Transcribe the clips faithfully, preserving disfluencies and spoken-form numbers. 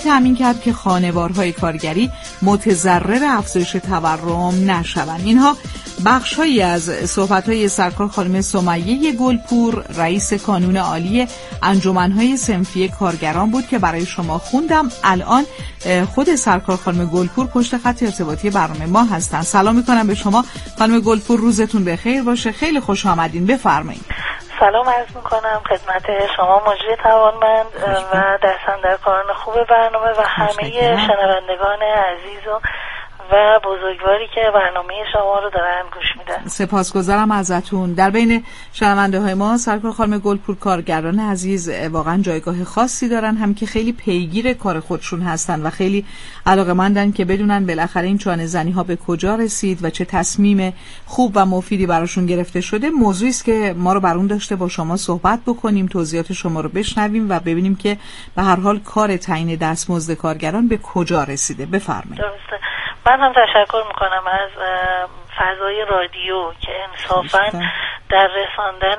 تأمین کرد که خانوارهای کارگری متضرر افزایش تورم نشوند. اینها بخش‌هایی از صحبت‌های سرکار خانم سمیه گلپور، رئیس کانون عالی انجمن‌های صنفی کارگران بود که برای شما خوندم. الان خود سرکار خانم گلپور پشت خط ارتباطی برنامه ما هستن. سلام می‌کنم به شما خانم گلپور، روزتون بخیر باشه. خیلی خوش آمدین، بفرمایید. سلام عرض میکنم خدمت شما مجری توانمند و دستاندرکاران خوب برنامه و همه شنوندگان عزیز و و بزرگواری که برنامه شما رو دارن گوش میدن. سپاسگزارم ازتون. در بین شنونده های ما سرکار خانم گلپور کارگران عزیز واقعا جایگاه خاصی دارن، هم که خیلی پیگیر کار خودشون هستن و خیلی علاقه‌مندن که بدونن بالاخره این چانه زنی ها به کجا رسید و چه تصمیم خوب و مفیدی براشون گرفته شده. موضوعی است که ما رو برون داشته با شما صحبت بکنیم، توضیحات شما رو بشنویم و ببینیم که به هر حال کار تعیین دستمزد کارگران به کجا رسیده. بفرمایید. درسته. من هم تشکر میکنم از فضای رادیو که انصافاً در رساندن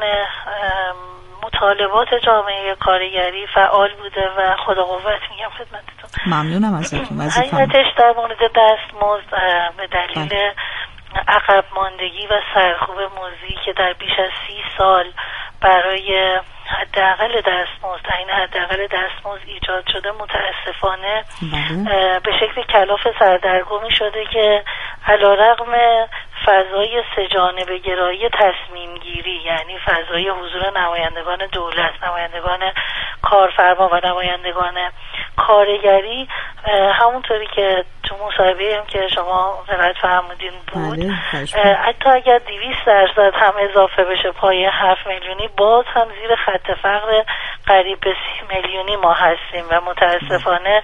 مطالبات جامعه کارگری فعال بوده و خدا قوت میگم خدمتتون. ممنونم ازتون. حقیقتش در مورد دستمزد به دلیل عقب ماندگی و سرکوب موضوعی که در بیش از سی سال برای حداقل دستمزد تعیین حداقل دستمزد ایجاد شده، متاسفانه به شکل کلاف سردرگمی شده که علیرغم فضای سه‌جانبه گرایی تصمیم گیری، یعنی فضای حضور نمایندگان دولت، نمایندگان کارفرما و نمایندگان کارگری، همونطوری که تو مصاحبه هم که شما قرائت فرمودین بود، حتی اگر دویست درصد هم اضافه بشه پای هفت میلیونی، باز هم زیر خط فقر قریب به سی میلیونی ما هستیم و متاسفانه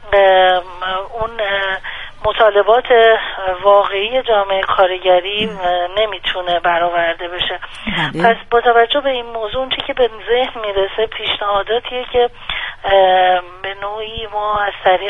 اون مطالبات واقعی جامعه کارگری نمیتونه برآورده بشه. پس با توجه به این موضوع اون چی که به ذهن میرسه پیشنهاداتیه که به نوعی ما از طریق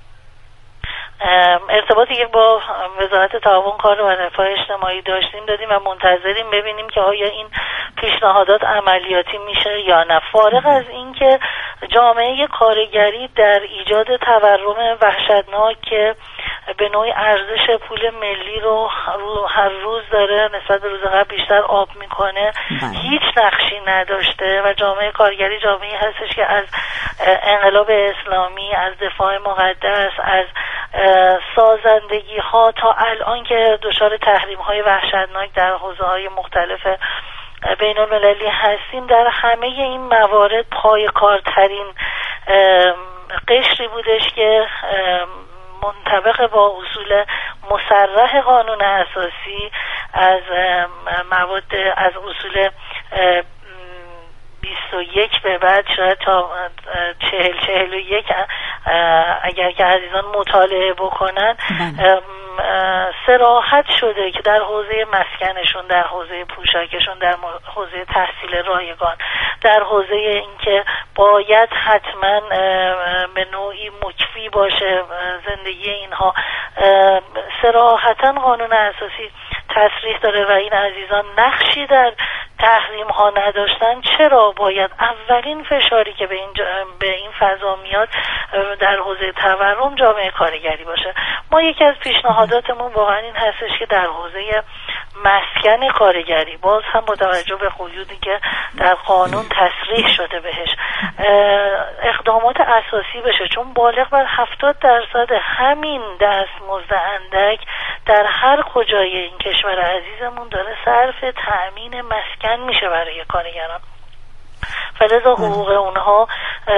ارتباطی که با وزارت تعاون کار و رفاه اجتماعی داشتیم دادیم و منتظریم ببینیم که آیا این پیشنهادات عملیاتی میشه یا نه. فارغ از این که جامعه کارگری در ایجاد تورم وحشتناک که به نوعی ارزش پول ملی رو هر روز داره نسبت به روز قبل بیشتر آب میکنه، هیچ نقشی نداشته و جامعه کارگری جامعه هستش که از انقلاب اسلامی، از دفاع مقدس، از سازندگی ها تا الان که دچار تحریم های وحشتناک در حوزه های مختلف بین المللی هستیم، در همه این موارد پایه‌کارترین قشری بودش که منطبق با اصول مصرح قانون اساسی از مواد از اصول بیست و یک به بعد شاید تا چهل چهل و یک اگر که عزیزان مطالعه بکنن صراحت شده که در حوزه مسکنشون، در حوزه پوشاکشون، در حوزه تحصیل رایگان، در حوزه اینکه باید حتما به نوعی مکفی باشه زندگی اینها، صراحتا قانون اساسی تصریح داره و این عزیزان نقشی در تحریم ها نداشتن. چرا باید اولین فشاری که به این به این فضا میاد در حوزه تورم جامعه کارگری باشه؟ ما یکی از پیشنهاداتمون واقعا این هستش که در حوزه مسکن کارگری باز هم با توجه به قیودی که در قانون تصریح شده بهش اقدامات اساسی بشه، چون بالغ بر هفتاد درصد همین دستمزد اندک در هر کجای این کشور عزیزمون داره صرف تأمین مسکن میشه برای کارگران. فلذا حقوق اونها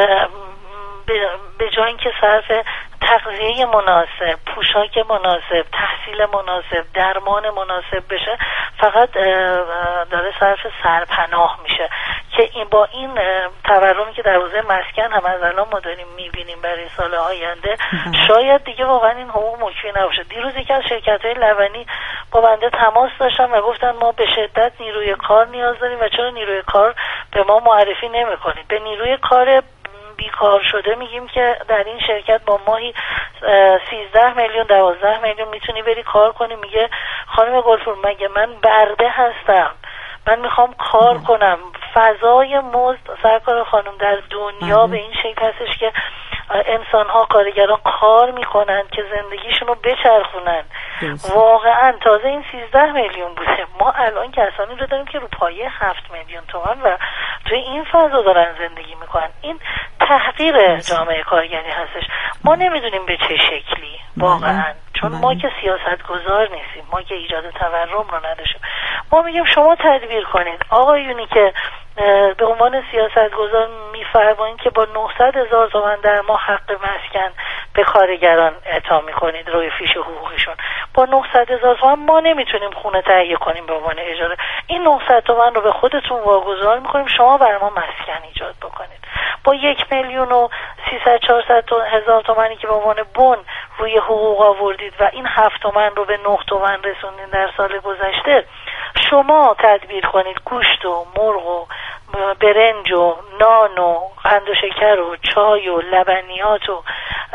به جای اینکه صرف تغذیه مناسب، پوشاک مناسب، تحصیل مناسب، درمان مناسب بشه، فقط داره صرف سرپناه میشه که این با این تورمی که در حوزه مسکن هم از الان ما داریم میبینیم برای سال آینده شاید دیگه واقعا این حقوق مکفی نباشه. دیروز یکی از شرکت‌های لبنی با بنده تماس داشتن و گفتن ما به شدت نیروی کار نیاز داریم و چرا نیروی کار به ما معرفی نمی‌کنید؟ به نیروی کار بیکار شده میگیم که در این شرکت با ماهی سیزده میلیون دوازده میلیون میتونی بری کار کنی. میگه خانم گلپور مگه من برده هستم، من میخوام کار کنم. فضای مزد سرکار خانم در دنیا به این شکل هستش که انسان ها کارگران کار میکنن که زندگیشون رو بچرخونن. واقعا تازه این سیزده میلیون بوده، ما الان کسانی رو داریم که رو پایه هفت میلیون تومان و توی این فضا دارن زندگی میکنن. این تحقیر جامعه کارگری هستش. ما نمیدونیم به چه شکلی واقعا، چون ما که سیاستگزار نیستیم، ما که ایجاد تورم رو نداشتیم. ما میگیم شما تدبیر کنید. آقایونی که به عنوان سیاستگزار میفرمایید که با نهصد هزار تومان در ماه حق مسکن به کارگران اعطا میکنید روی فیش حقوقشون، با نهصد هزار تومان ما نمیتونیم خونه تهیه کنیم به عنوان اجاره. این نهصد تومان رو به خودتون واگذار میکنیم، شما برای ما مسکن ایجاد بکنید. با یک میلیون و سیصد چهارصد هزار تومانی که به عنوان بن روی حقوق آوردید و این هفت تومن رو به نه تومن رسوندین در سال گذشته، شما تدبیر کنید گوشت و مرغ و برنج و نان و قند و شکر و چای و لبنیات و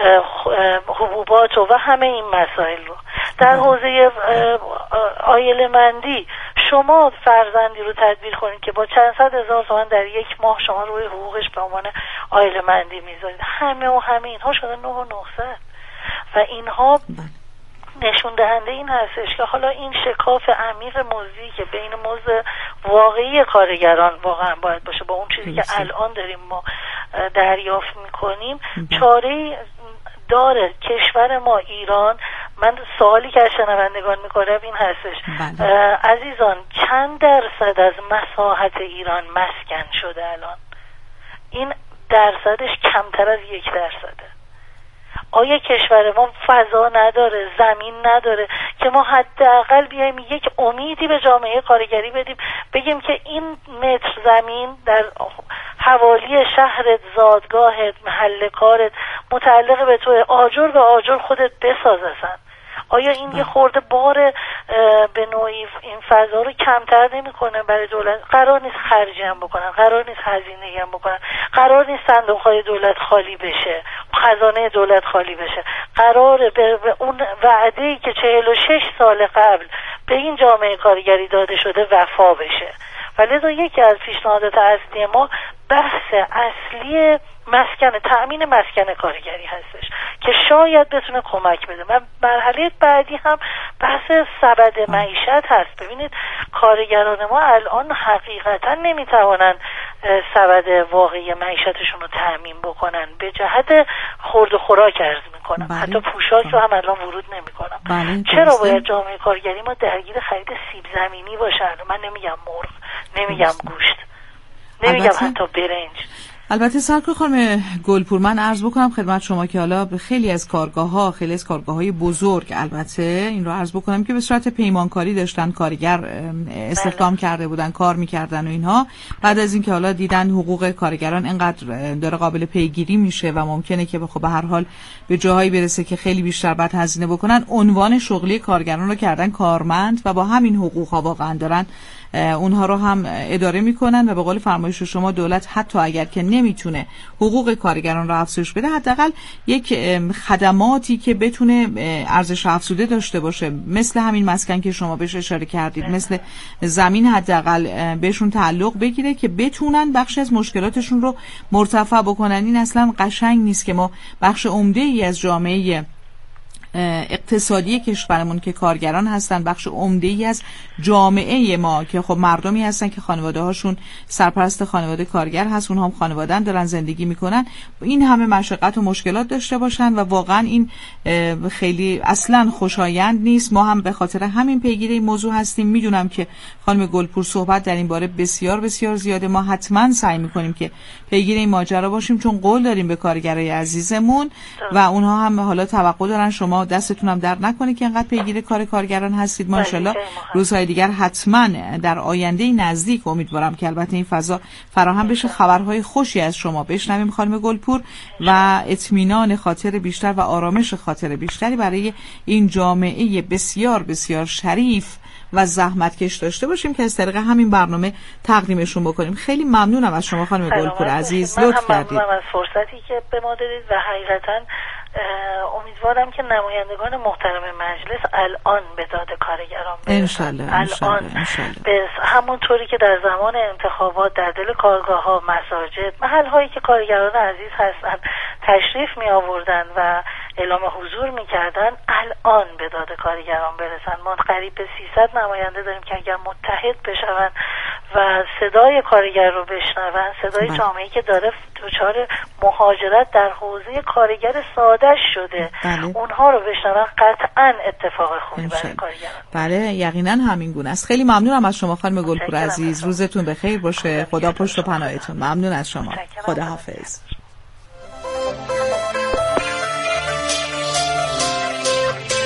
حبوبات و, و همه این مسائل رو. در حوزه عائله مندی شما فرزندی رو تدبیر کنید که با چند صد هزار تومان در یک ماه شما روی حقوقش به عنوان عائله مندی میذارید. همه و همه اینها شده نه و نهصد و اینها نشون دهنده این هستش که حالا این شکاف عمیق مزدی که بین مزد واقعی کارگران واقعا باید باشه با اون چیزی که الان داریم ما دریافت میکنیم چاره‌ای داره. کشور ما ایران، من سوالی که از شنوندگان میکنم این هستش عزیزان چند درصد از مساحت ایران مسکن شده الان؟ این درصدش کمتر از یک درصده. آیا کشور ما فضا نداره، زمین نداره که ما حداقل بیایم یک امیدی به جامعه کارگری بدیم، بگیم که این متر زمین در حوالی شهرت، زادگاهت، محل کارت متعلق به تو، آجر به آجر خودت بساز اصلا. آیا این یه خورده بار به نوعی این فضا رو کمتر نمی‌کنه برای دولت؟ قرار نیست خرجی هم بکنن، قرار نیست هزینه‌ای هم بکنن، قرار نیست صندوق‌های دولت خالی بشه، خزانه دولت خالی بشه. قراره به اون وعده‌ای که چهل و شش سال قبل به این جامعه کارگری داده شده وفا بشه. ولذا یکی از پیشنهادات اصلی ما بحث اصلی مسکن، تأمین مسکن کارگری هستش که شاید بتونه کمک بده. و مرحله بعدی هم بحث سبد معیشت هست. ببینید کارگران ما الان حقیقتا نمیتوانن سبد واقعی معیشتشون رو تأمین بکنن، به جهت خورد و خوراک عرض میکنم. بله. حتی پوشاک رو هم الان ورود نمیکنم. بله. چرا باید جامعه کارگری ما درگیر خرید سیب زمینی باشه؟ من نمیگم مرغ، نمیگم گوشت، نمیگم حتی برنج. البته سرکار خانم گلپور، من عرض بکنم خدمت شما که حالا خیلی از کارگاه ها، خیلی از کارگاه های بزرگ، البته این رو عرض بکنم که به صورت پیمانکاری داشتن کارگر استخدام کرده بودن، کار میکردن و اینها. بعد از اینکه حالا دیدن حقوق کارگران اینقدر داره قابل پیگیری میشه و ممکنه که خب به هر حال به جاهایی برسه که خیلی بیشتر بعد هزینه بکنن، عنوان شغلی کارگران رو کردن کارمند و با همین حقوق ها واقعا دارن اونها رو هم اداره میکنن. و به قول فرمایش شما دولت حتی اگر که نمیتونه حقوق کارگران رو افزایش بده، حداقل یک خدماتی که بتونه ارزش افزوده داشته باشه، مثل همین مسکن که شما بهش اشاره کردید، مثل زمین، حداقل بهشون تعلق بگیره که بتونن بخش از مشکلاتشون رو مرتفع بکنن. این اصلا قشنگ نیست که ما بخش عمده ای از جامعه اقتصادی کشورمون که کارگران هستن، بخش عمده‌ای از جامعه ما که خب مردمی هستن که خانواده هاشون سرپرست خانواده کارگر هست، اونها هم خانواده‌ان دارن زندگی میکنن، این همه مشقت و مشکلات داشته باشن و واقعا این خیلی اصلا خوشایند نیست. ما هم به خاطر همین پیگیری این موضوع هستیم. میدونم که خانم گلپور صحبت در این باره بسیار بسیار زیاده، ما حتما سعی میکنیم که پیگیر این ماجرا باشیم، چون قول داریم به کارگرای عزیزمون و اونها هم حالا توقع دارن شما دستتون هم درد نکنه که انقدر پیگیر کار کارگران هستید. ماشاءالله روزهای دیگر حتما در آینده نزدیک امیدوارم که البته این فضا فراهم بشه، خبرهای خوشی از شما بشنویم خانم گلپور و اطمینان خاطر بیشتر و آرامش خاطر بیشتری برای این جامعه بسیار بسیار شریف و زحمتکش داشته باشیم که از طریق همین برنامه تقدیمشون بکنیم. خیلی ممنونم از شما خانم گلپور عزیز، لطف کردید. ممنونم از فرصتی که به ما دادید و حقیقتا امیدوارم که نمایندگان محترم مجلس الان به داد کارگران برسن. انشالله الان انشالله. به همونطوری که در زمان انتخابات در دل کارگاه ها، مساجد، محل هایی که کارگران عزیز هستن تشریف می آوردن و اعلام حضور می کردن، الان به داد کارگران برسن. ما قریب به سیصد نماینده داریم که اگر متحد بشون و صدای کارگر رو بشنون، صدای جامعه‌ای که داره دچار مهاجرت در حوزه کارگر ساده شده، بله. اونها رو بشنون، قطعا اتفاق خوبی برای کارگران. بله یقینا همین گونه است. خیلی ممنونم از شما خانم گلپور عزیز. روزتون بخیر باشه. خدا پشت و پناهتون. ممنون از شما. خدا حافظ.